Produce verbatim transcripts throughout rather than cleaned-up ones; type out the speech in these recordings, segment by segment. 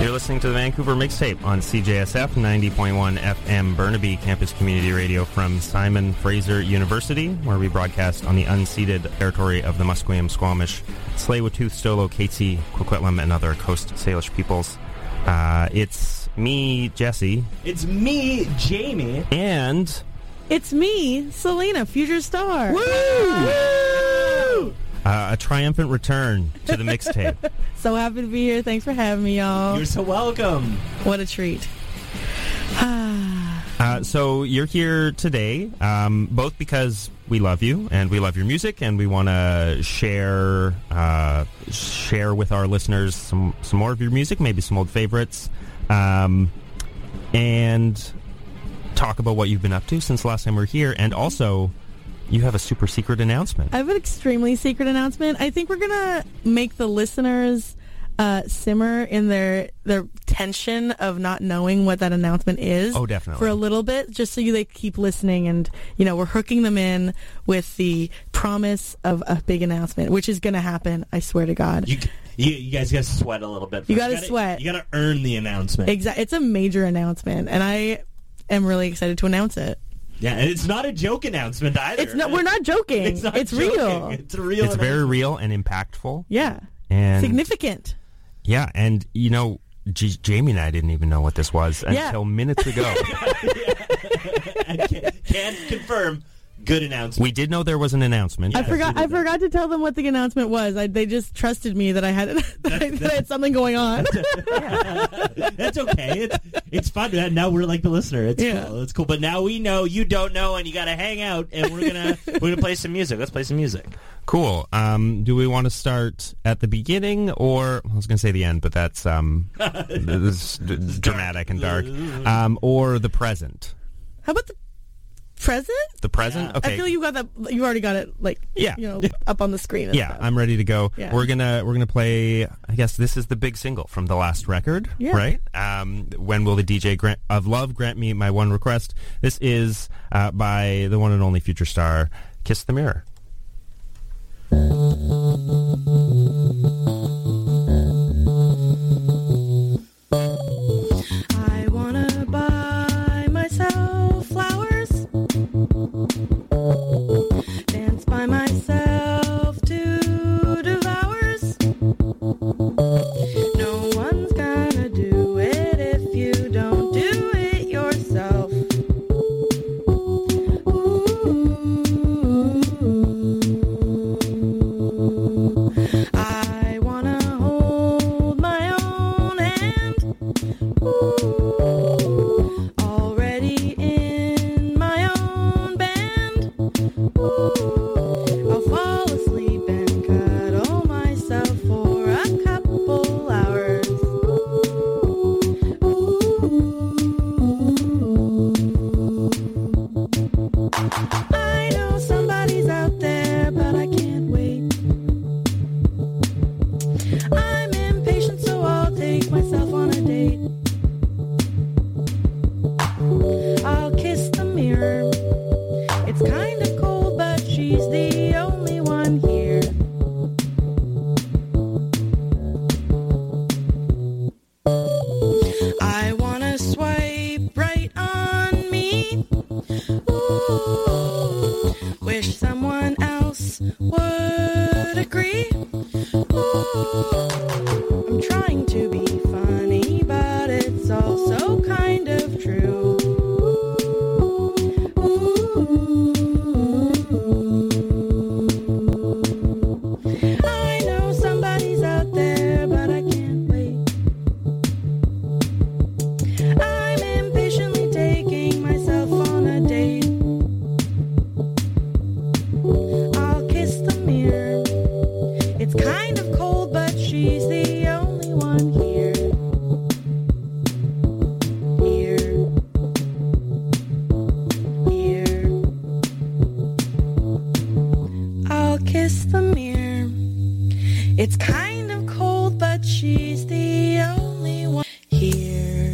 You're listening to the Vancouver Mixtape on C J S F ninety point one F M Burnaby Campus Community Radio from Simon Fraser University, where we broadcast on the unceded territory of the Musqueam, Squamish, Tsleil-Waututh, Stolo, Katzie, Coquitlam, and other Coast Salish peoples. Uh, it's me, Jesse. It's me, Jamie. And... it's me, Selena, Future Star. Woo! Woo! Uh, a triumphant return to the mixtape. So happy to be here. Thanks for having me, y'all. You're so welcome. What a treat. uh, so you're here today, um, both because we love you and we love your music, and we want to share uh, share with our listeners some some more of your music, maybe some old favorites, um, and talk about what you've been up to since the last time we were here, and also. You have a super secret announcement. I have an extremely secret announcement. I think we're going to make the listeners uh, simmer in their their tension of not knowing what that announcement is. Oh, definitely. For a little bit, just so you they keep listening. And, you know, we're hooking them in with the promise of a big announcement, which is going to happen, I swear to God. You, you, you guys got to sweat a little bit. First. You got to gotta, sweat. You got to earn the announcement. Exactly. It's a major announcement, and I am really excited to announce it. Yeah, and it's not a joke announcement either. It's not. We're not joking. It's, not it's joking. real. It's real. It's very real and impactful. Yeah. And significant. Yeah, and you know, G- Jamie and I didn't even know what this was yeah. until minutes ago. And can, can confirm. Good announcement. We did know there was an announcement. I forgot. I forgot to tell them what the announcement was. I, they just trusted me that I had that, I, that I had something going on. That's okay. It's it's fun. Now we're like the listener. It's yeah. cool. It's cool. But now we know you don't know, and you got to hang out, and we're gonna we're gonna play some music. Let's play some music. Cool. Um, do we want to start at the beginning, or I was going to say the end, but that's um, this is dramatic and dark. Um, or the present. How about the present? The present? Yeah. Okay. I feel you got that. You already got it. Like yeah. you know, up on the screen. And yeah, stuff. I'm ready to go. Yeah. We're gonna we're gonna play. I guess this is the big single from the last record, yeah. right? Um, when will the D J grant, of love grant me my one request? This is uh, by the one and only Future Star, "Kiss the Mirror." I wanna buy myself flowers, dance by myself to devours. No one's gonna do it if you don't do it yourself. Ooh. I wanna hold my own hand. Ooh. Already in my own band. Ooh. I'll fall asleep and cuddle myself for a couple hours. Ooh. I know somebody's out there, but I can't wait. I'm impatient, so I'll take myself on a date. I'll kiss the mirror. It's kind of cold, but she's the only one here. I wanna swipe right on me. Ooh, wish someone else would agree. Ooh, I'm trying to be funny, but it's also kind of true. Ooh. I know somebody's out there, but I can't wait. I'm impatiently taking myself on a date. I'll kiss the mirror. It's kind of cold, but she's the only one here. Here. Here. I'll kiss the mirror. It's kind of cold, but she's the only one here.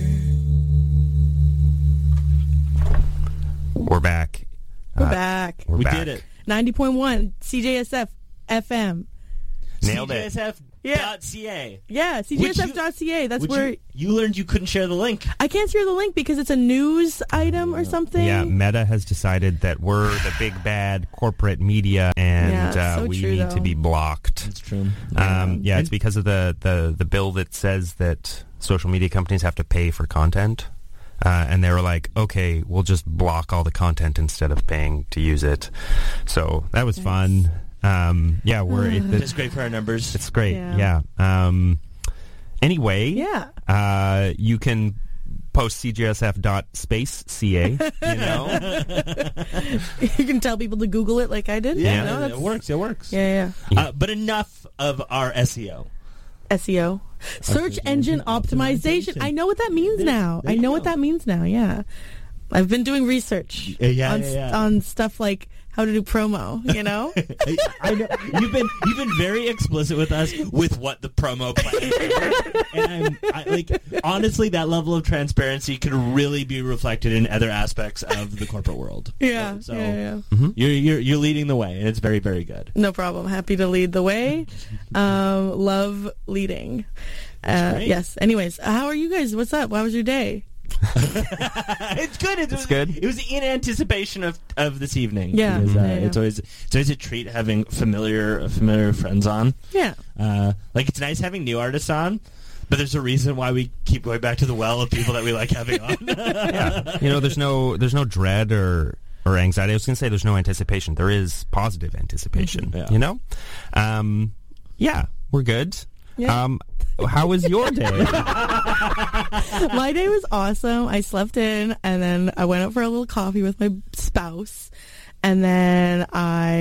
We're back. We're Uh, back. We're we back. did it. ninety point one C J S F F M. Nailed C J it. S F Yeah. Dot .ca. Yeah, C G S F dot C A. That's Which where you, you learned you couldn't share the link. I can't share the link because it's a news item or something. Yeah, Meta has decided that we're the big bad corporate media, and Yeah, it's uh, so we true, need though. to be blocked. That's true. Um, yeah, it's And- because of the, the, the bill that says that social media companies have to pay for content. Uh, and they were like, okay, we'll just block all the content instead of paying to use it. So that was Nice. fun. Um, yeah, we're it, It's it's, great for our numbers. it's great. Yeah. Yeah. Um, anyway, Yeah. uh, you can post C G S F dot space C A, you know? You can tell people to Google it like I did. yeah, You know, it that's- works. It works. Yeah, yeah. Uh, but enough of our S E O. S E O. Search engine optimization. I know what that means There- now. there I you know what go. that means now, yeah. I've been doing research Yeah, yeah, on, yeah, yeah. on stuff like how to do promo, you know? I know you've been you've been very explicit with us with what the promo plan is. And I'm I, like honestly, that level of transparency could really be reflected in other aspects of the corporate world. Yeah, so yeah, yeah. you're you're you're leading the way, and it's very very good. No problem. Happy to lead the way. Um, love leading. Uh, great. yes. Anyways, how are you guys? What's up? How was your day? It's good. It was good. It was in anticipation of, of this evening. Yeah. Because, uh, Yeah, yeah. It's always it's always a treat having familiar familiar friends on. Yeah. Uh, like it's nice having new artists on, but there's a reason why we keep going back to the well of people that we like having on. Yeah. You know, there's no there's no dread or or anxiety. I was going to say there's no anticipation. There is positive anticipation. Yeah. You know, um, yeah, we're good. Yeah. Um, how was your day? My day was awesome. I slept in, and then I went out for a little coffee with my spouse, and then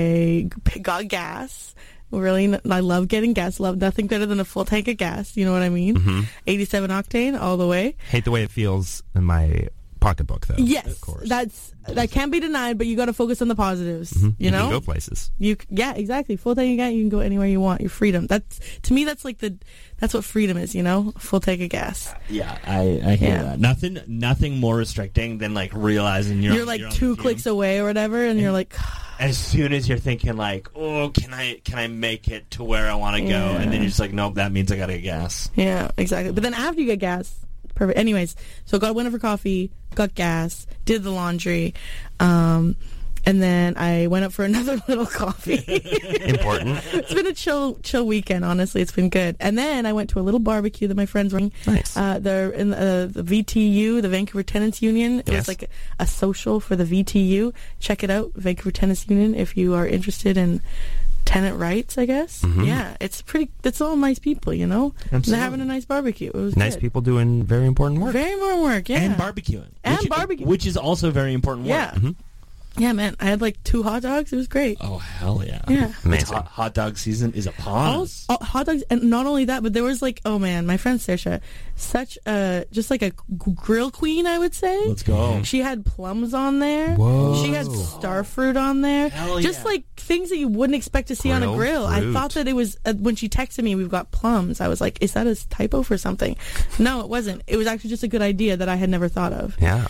I p- got gas. Really, n- I love getting gas. Love nothing better than a full tank of gas. You know what I mean? Mm-hmm. eighty-seven octane all the way. Hate the way it feels in my pocketbook, though. Yes, of course. that's that can't be denied. But you got to focus on the positives. Mhm. You know, can go places. You c- yeah, exactly. Full tank of gas, you can go anywhere you want. Your freedom. That's to me. That's like the that's what freedom is. You know, full tank of gas. Yeah, I, I hear Yeah. that. Nothing nothing more restricting than like realizing you're You're on- like you're on the two fume. clicks away or whatever, and you're like, As soon as you're thinking like, oh, can I can I make it to where I want to go? Yeah. And then you're just like, nope, that means I gotta get gas. yeah, exactly. But then after you get gas, perfect. Anyways, so got went over coffee, got gas, did the laundry, um, and then I went up for another little coffee. Important. It's been a chill, chill weekend. Honestly, it's been good. And then I went to a little barbecue that my friends were. Nice. Uh, they're in the, uh, the V T U, the Vancouver Tennis Union. It Yes. was like a, a social for the V T U. Check it out, Vancouver Tennis Union, if you are interested in tenant rights. I guess. Mhm. Yeah, it's pretty. It's all nice people, you know. Absolutely. They're having a nice barbecue. It was Nice good. people doing very important work. Very more work. Yeah. And barbecuing. And which, barbecue. Which is also very important work. Yeah. Mhm. Yeah, man. I had like two hot dogs. It was great. Oh, hell yeah. Yeah. It's Amazing. hot, hot dog season is upon All, us. all- hot dogs, and not only that, but there was like, oh man, my friend Saoirse, such a just like a g- grill queen, I would say. Let's go. She had plums on there. Whoa. She had starfruit on there. Hell Just yeah. like things that you wouldn't expect to see on a Grilled grill. I fruit. thought that it was uh, when she texted me, "We've got plums." I was like, "Is that a typo for something?" No, it wasn't. It was actually just a good idea that I had never thought of. Yeah.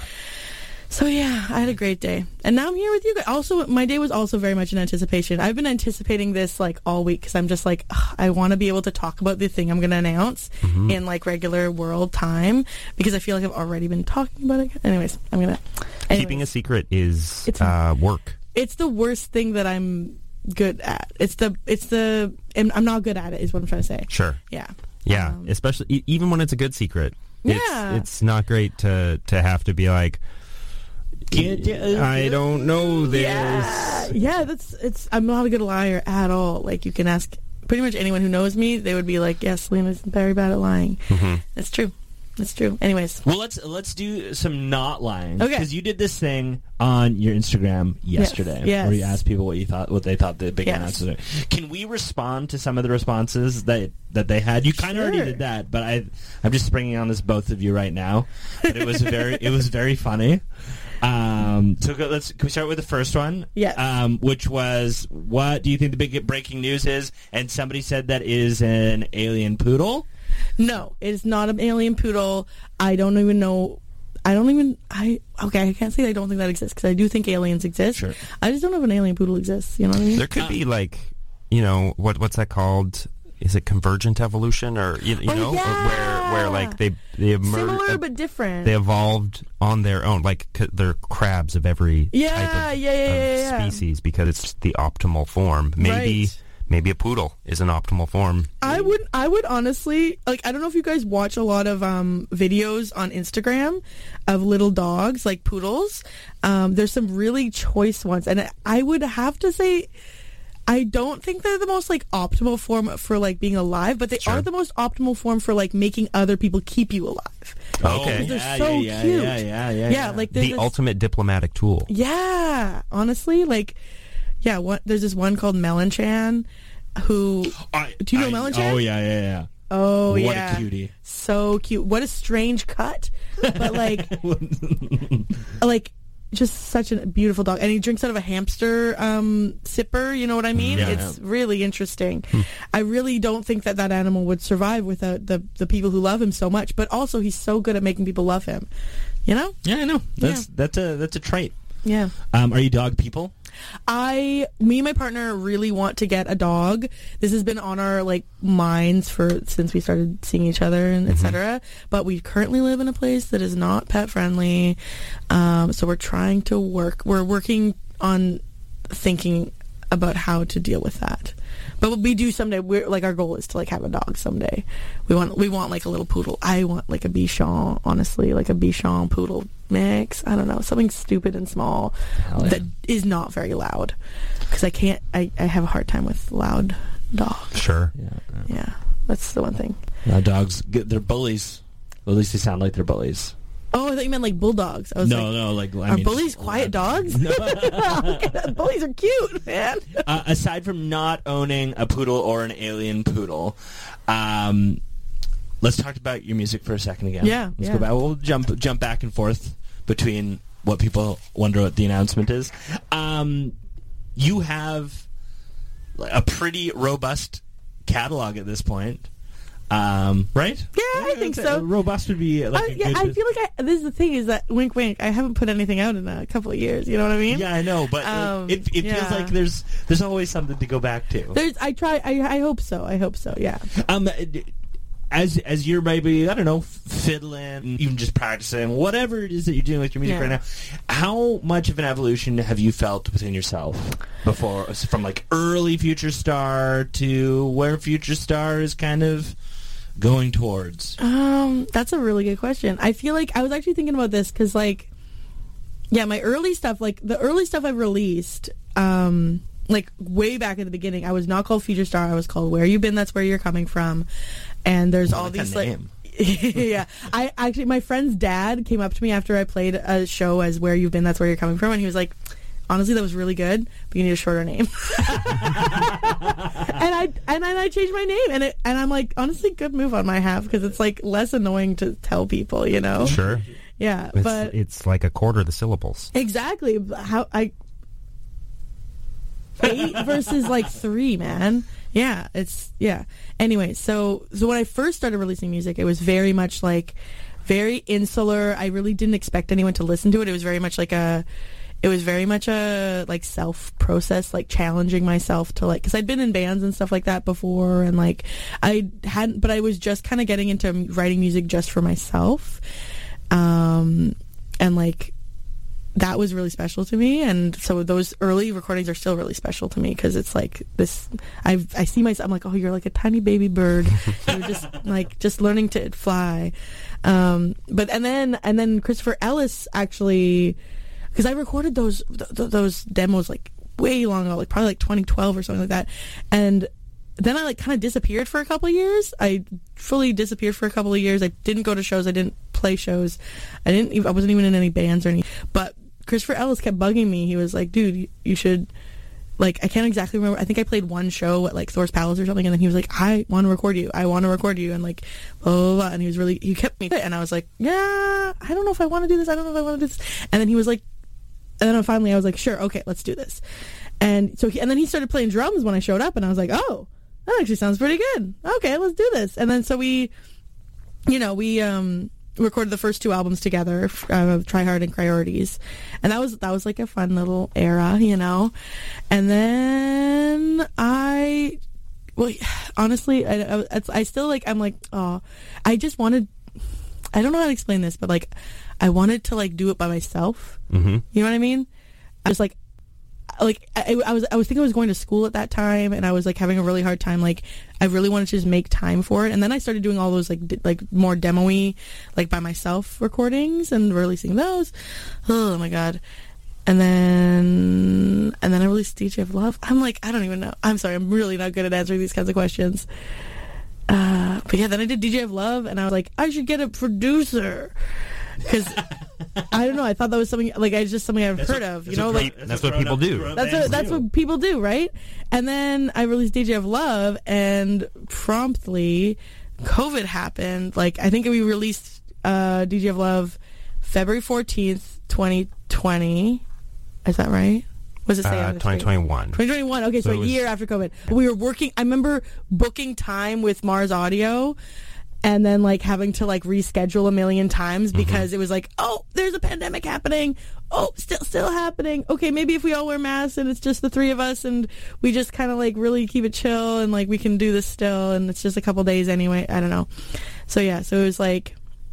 So yeah, I had a great day, and now I'm here with you guys. Also, my day was also very much in anticipation. I've been anticipating this like all week because I'm just like, ugh, I want to be able to talk about the thing I'm going to announce Mm-hmm. in like regular world time because I feel like I've already been talking about it. Anyways, I'm gonna. Keeping a secret is It's- uh, work. It's the worst thing that I'm good at. It's the. It's the. I'm I'm not good at it. Is what I'm trying to say. Sure. Yeah. Yeah. Um, Especially e- even when it's a good secret. It's, Yeah. It's not great to to have to be like, I don't know this. Yeah, yeah. That's it's. I'm not a good liar at all. Like you can ask pretty much anyone who knows me, they would be like, "Yes, Selena's very bad at lying." Mm-hmm. That's true. That's true. Anyways, Well, let's let's do some not lying. Okay. Because you did this thing on your Instagram yesterday, yes. where you asked people what you thought, what they thought the big Yes. announcements are. Can we respond to some of the responses that that they had? You kind of already Sure. did that, but I I'm just springing on this both of you right now. But it was very it was very funny. Um, so go, let's can we start with the first one? Yes. Um, which was, what do you think the big breaking news is? And somebody said that is an alien poodle. no, it's not an alien poodle. I don't even know. I don't even. I okay. I can't say I don't think that exists because I do think aliens exist. Sure. I just don't know if an alien poodle exists. You know what I mean? There could be like, you know, what what's that called? is it convergent evolution or you, you Oh, know yeah. where where like they they emerged Similar but different. they evolved on their own, like c- they're crabs of every Yeah, type of, yeah, yeah, of yeah, yeah. species because it's the optimal form. Maybe Right. maybe a poodle is an optimal form. I would I would honestly like I don't know if you guys watch a lot of um videos on Instagram of little dogs like poodles. Um there's some really choice ones and I would have to say I don't think they're the most like optimal form for like being alive, but they Sure. are the most optimal form for like making other people keep you alive. Okay. They're yeah, so yeah, cute. Yeah, yeah, yeah, Yeah, like there's The this- ultimate diplomatic tool. Yeah, honestly, like yeah, what there's this one called Melanchan who I, Do you know I- Melanchan? Oh yeah, yeah, yeah. oh What yeah. a cutie. So cute. What a strange cut. But like like just such a beautiful dog. And he drinks out of a hamster um, sipper, you know what I mean? Yeah. It's really interesting. I really don't think that that animal would survive without the, the people who love him so much. But also, he's so good at making people love him. You know? Yeah, I know. That's that's a that's a trait. Yeah. Um, are you dog people? I, me and my partner really want to get a dog. This has been on our like minds for since we started seeing each other and et cetera. But we currently live in a place that is not pet friendly. Um, so we're trying to work. We're working on thinking about how to deal with that. But we do someday. We're like our goal is to like have a dog someday. We want we want like a little poodle. I want like a Bichon, honestly, like a Bichon poodle mix. I don't know, something stupid and small Hell yeah. that is not very loud because I can't. I, I have a hard time with loud dogs. Sure. Yeah. Yeah, that's the one thing. Now dogs, get, they're bullies. Well, at least they sound like they're bullies. Oh, I thought you meant like bulldogs. I was No, like, no, like I are mean, bullies just- quiet dogs? No. Bullies are cute, man. uh, aside from not owning a poodle or an alien poodle, um, let's talk about your music for a second again. Yeah, let's yeah. go back. We'll jump jump back and forth between what people wonder what the announcement is. Um, you have a pretty robust catalog at this point, um, right? Yeah, I think that's- so. Robust would be like I, a yeah, good. I feel like I, this is the thing is that wink, wink. I haven't put anything out in a couple of years. You know what I mean? yeah, I know, but Um, it, it feels yeah. like there's there's always something to go back to. There's. I try. I. I hope so. I hope so. Yeah. Um, as as you're maybe I don't know fiddling, even just practicing, whatever it is that you're doing with your music Yeah. right now, how much of an evolution have you felt within yourself before, from like early Future Star to where Future Star is kind of going towards? Um, that's a really good question. I feel like I was actually thinking about this because, like, yeah, my early stuff, like the early stuff I've released, um, like way back at the beginning, I was not called Future Star. I was called Where You Been, That's Where You're Coming From. And there's I all like these that like, name. yeah. I actually, my friend's dad came up to me after I played a show as Where You've Been, That's Where You're Coming From, and he was like, honestly, that was really good, but you need a shorter name. and I and then I changed my name, and it and I'm like, honestly, good move on my half because it's like less annoying to tell people, you know? Sure. Yeah, It's, but it's like a quarter of the syllables. exactly how I eight versus like three, man. Yeah, it's yeah. Anyway, so so when I first started releasing music, it was very much like very insular. I really didn't expect anyone to listen to it. It was very much like a it was very much a like self process, like challenging myself to like, because I'd been in bands and stuff like that before, and like I hadn't, but I was just kind of getting into writing music just for myself, um, and like that was really special to me. And so those early recordings are still really special to me because it's like this. I I see myself. I'm like, oh, you're like a tiny baby bird. You're just like just learning to fly. Um, but and then and then Christopher Ellis actually. Because I recorded those th- th- those demos like way long ago, like probably like twenty twelve or something like that, and then I like kind of disappeared for a couple of years. I fully disappeared for a couple of years. I didn't go to shows. I didn't play shows. I didn't. Even, I wasn't even in any bands or anything. But Christopher Ellis kept bugging me. He was like, "Dude, you, you should." Like, I can't exactly remember. I think I played one show at like Thor's Palace or something, and then he was like, "I want to record you. I want to record you," and like, blah, blah, blah. And he was really he kept me, and I was like, "Yeah, I don't know if I want to do this. I don't know if I want to do this." And then he was like. And then finally I was like, sure, okay, let's do this. And so, he, and then he started playing drums when I showed up, and I was like, oh, that actually sounds pretty good. Okay, let's do this. And then so we, you know, we um, recorded the first two albums together, uh, Try Hard and Priorities, and that was that was like a fun little era, you know. And then I Well, honestly, I, I, I still like, I'm like, oh, I just wanted, I don't know how to explain this, but like, I wanted to like do it by myself. Mm-hmm. You know what I mean? I was like, like I, I was, I was thinking I was going to school at that time, and I was like having a really hard time. Like, I really wanted to just make time for it, and then I started doing all those like, d- like more demo-y, like by myself recordings and releasing those. Oh my god. And then, and then I released D J of Love. I'm like, I don't even know. I'm sorry. I'm really not good at answering these kinds of questions. Uh, but yeah, then I did D J of Love, and I was like, I should get a producer. Because, I don't know, I thought that was something, like, it's just something I've that's heard what, of, you know? What like That's what people do. That's what, that's what people do, right? And then I released D J of Love, and promptly, COVID happened. Like, I think we released uh, D J of Love February fourteenth, twenty twenty. Is that right? What does it say Uh, on the twenty twenty-one. twenty twenty-one. Okay, so, So a it was- year after COVID. We were working, I remember booking time with Mars Audio and then like having to like reschedule a million times because it was like, oh, there's a pandemic happening. Oh, still still happening. Okay, maybe if we all wear masks and it's just the three of us and we just kind of like really keep it chill and like we can do this still and it's just a couple days anyway. I don't know. So yeah, so it was like,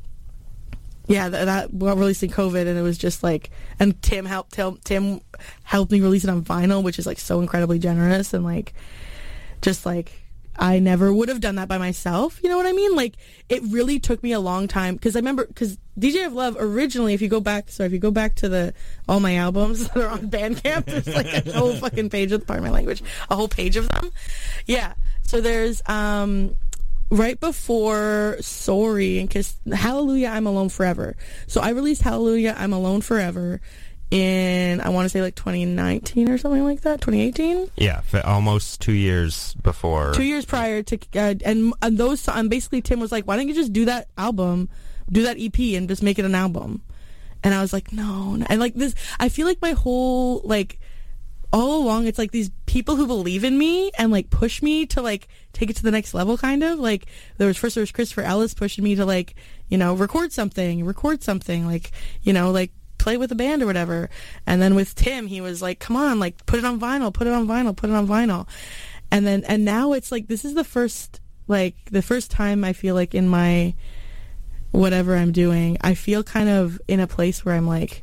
yeah, that, that well, releasing COVID, and it was just like, and Tim helped Tim, Tim helped me release it on vinyl, which is like so incredibly generous, and like, just like, I never would have done that by myself. You know what I mean? Like, it really took me a long time because I remember because D J of Love originally, if you go back, sorry, if you go back to the all my albums that are on Bandcamp, there's like a whole fucking page of, pardon my language, a whole page of them. Yeah, so there's um. right before Sorry and Kiss Hallelujah, I'm Alone Forever. So I released Hallelujah, I'm Alone Forever in, I want to say like twenty nineteen or something like that, twenty eighteen? Yeah, for almost two years before. Two years prior to, uh, and, and those, and basically Tim was like, why don't you just do that album, do that E P and just make it an album? And I was like, no, no. And like this, I feel like my whole, like, all along, it's like these people who believe in me and like push me to like take it to the next level, kind of. Like there was first there was Christopher Ellis pushing me to like, you know, record something, record something, like, you know, like play with a band or whatever. And then with Tim, he was like, come on, like put it on vinyl, put it on vinyl, put it on vinyl. And then and now it's like this is the first like the first time I feel like in my whatever I'm doing, I feel kind of in a place where I'm like,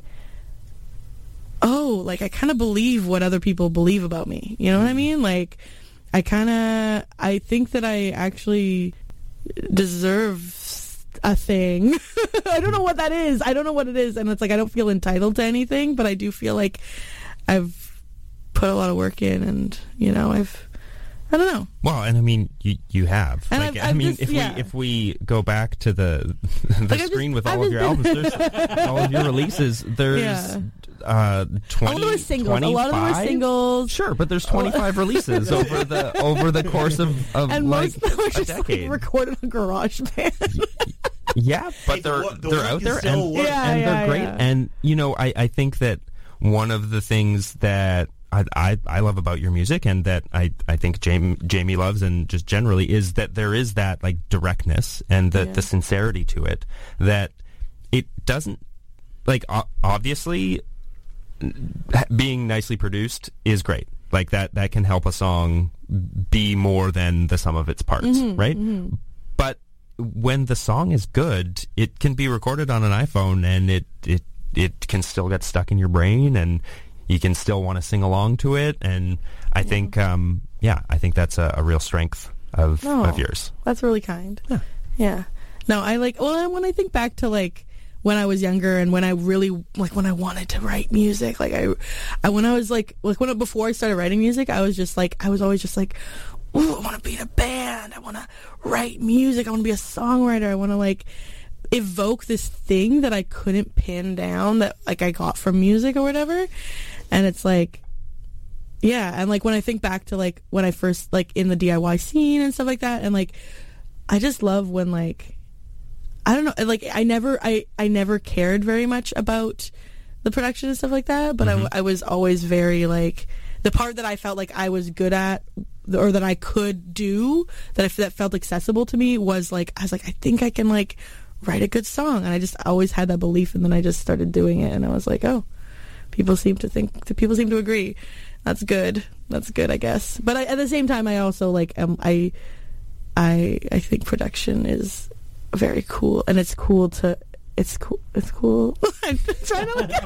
oh, like I kind of believe what other people believe about me. You know what I mean? Like I kind of, I think that I actually deserve a thing. I don't know what that is. I don't know what it is. And it's like, I don't feel entitled to anything, but I do feel like I've put a lot of work in and, you know, I've, I don't know. Well, and I mean, you you have. And like, I've- I I've mean, just- if yeah. we if we go back to the the Like, I've screen just- with all I've of your just albums, there's all of your releases. There's Yeah. uh, twenty, a lot of them are singles. A lot of them are twenty-five? singles. Sure, but there's twenty-five releases over the over the course of, of And like most of them are a just like, decade. recorded on GarageBand. Yeah, but Hey, they're the wo- the they're work out is there still and, work. Yeah, and yeah, they're great. yeah. And you know, I, I think that one of the things that I, I I love about your music and that I, I think Jamie Jamie loves and just generally is that there is that like directness and the, Yeah. the sincerity to it that it doesn't like o- obviously being nicely produced is great. Like that that can help a song be more than the sum of its parts, Mm-hmm, right? But when the song is good, it can be recorded on an iPhone and it it it can still get stuck in your brain and you can still want to sing along to it. And I think, um, yeah, I think that's a, a real strength of, Oh. of yours. That's really kind. Yeah. Yeah. No, I like, well, when I think back to like when I was younger and when I really, like when I wanted to write music, like I, I when I was like, like when I, before I started writing music, I was just like, I was always just like, ooh, I want to be in a band. I want to write music. I want to be a songwriter. I want to like evoke this thing that I couldn't pin down that like I got from music or whatever. And it's like, yeah, and like when I think back to like when I first like in the D I Y scene and stuff like that, and like I just love when like I don't know, like I never I I never cared very much about the production and stuff like that, but Mm-hmm. I, I was always very like the part that I felt like I was good at or that I could do that I, that felt accessible to me was like I was like I think I can like write a good song, and I just always had that belief, and then I just started doing it, and I was like, oh, people seem to think people seem to agree. that's good. That's good, I guess. But I, at the same time, I also like um, I, I, I think production is very cool, and it's cool to. It's cool. It's cool. I'm trying to look.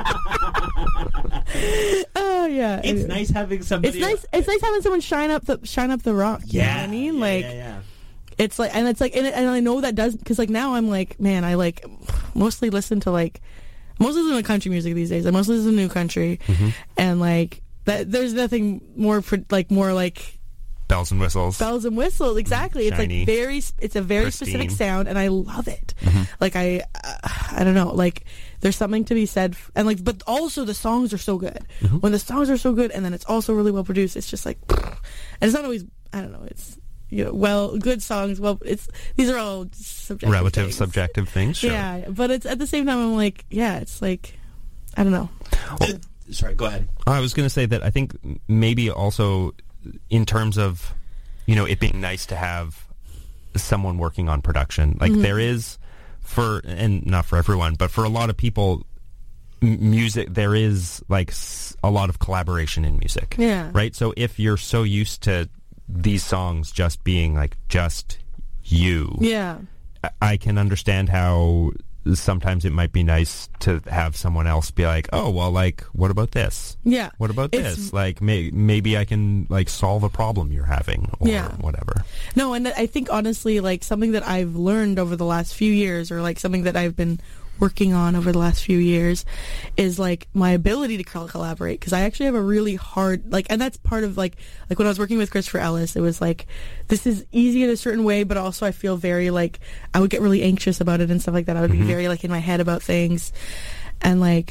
Oh yeah. It's anyway. nice having somebody. It's nice. It's nice having someone shine up the shine up the rock. You know Yeah, what I mean, yeah, like, yeah, yeah. it's like, and it's like, and, it, and I know that does because like now I'm like, man, I like mostly listen to like mostly listen to country music these days. I mostly listen to new country, Mm-hmm. and like that. There's nothing more for like more like. Bells and whistles. Bells and whistles, exactly. It's Shiny. like very, it's a very Pristine. specific sound, and I love it. Mm-hmm. Like I, uh, I don't know. Like there's something to be said, f- and like, but also the songs are so good. Mm-hmm. When the songs are so good, and then it's also really well produced, it's just like, and it's not always. I don't know. It's you know, well, good songs. Well, it's these are all subjective, Relative, things. subjective things. Sure. Yeah, but it's at the same time, I'm like, yeah, it's like, I don't know. Uh, sorry, go ahead. I was going to say that I think maybe also in terms of, you know, it being nice to have someone working on production. Like Mm-hmm. there is for, and not for everyone, but for a lot of people, m- music, there is like s- a lot of collaboration in music. Yeah. Right? So if you're so used to these songs just being like just you, Yeah. I- I can understand how sometimes it might be nice to have someone else be like, oh, well, like, what about this? Yeah. What about It's- this? Like, may- maybe I can, like, solve a problem you're having or Yeah. whatever. No, and I think honestly, like something that I've learned over the last few years, or like something that I've been working on over the last few years, is like my ability to col- collaborate. Because I actually have a really hard, like, and that's part of like, like when I was working with Christopher Ellis, it was like, this is easy in a certain way, but also I feel very like, I would get really anxious about it and stuff like that. I would be very like in my head about things, and like,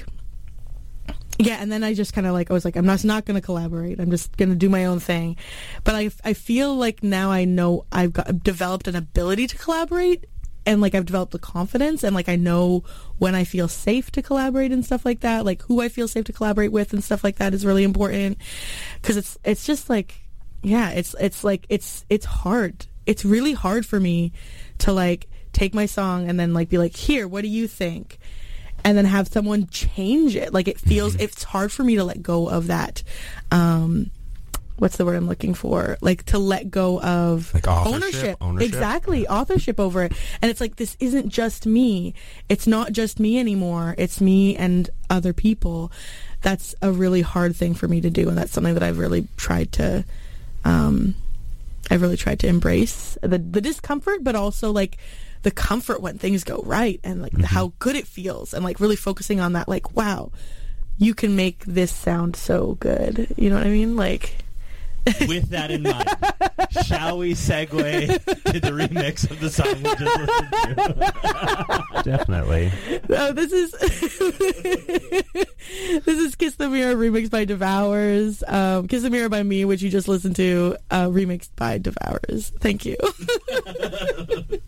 yeah, and then I just kind of like, I was like, I'm not, not going to collaborate. I'm just going to do my own thing. But I, I feel like now I know I've got developed an ability to collaborate, and like I've developed the confidence, and like I know when I feel safe to collaborate and stuff like that, like who I feel safe to collaborate with and stuff like that is really important. Because it's, it's just like, yeah, it's, it's like, it's, it's hard. It's really hard for me to like take my song and then like be like, here, what do you think? And then have someone change it. Like it feels, it's hard for me to let go of that. Um, what's the word I'm looking for? Like to let go of Like authorship, ownership. ownership? Exactly. Authorship over it. And it's like, this isn't just me. It's not just me anymore. It's me and other people. That's a really hard thing for me to do. And that's something that I've really tried to, um, I've really tried to embrace the, the discomfort, but also like the comfort when things go right, and like Mm-hmm. how good it feels, and like really focusing on that, like, wow, you can make this sound so good. You know what I mean? Like, With that in mind, shall we segue to the remix of the song we just listened to? Definitely. oh, this is this is Kiss the Mirror remixed by Devours. Um, Kiss the Mirror by me, which you just listened to, uh, remixed by Devours. Thank you.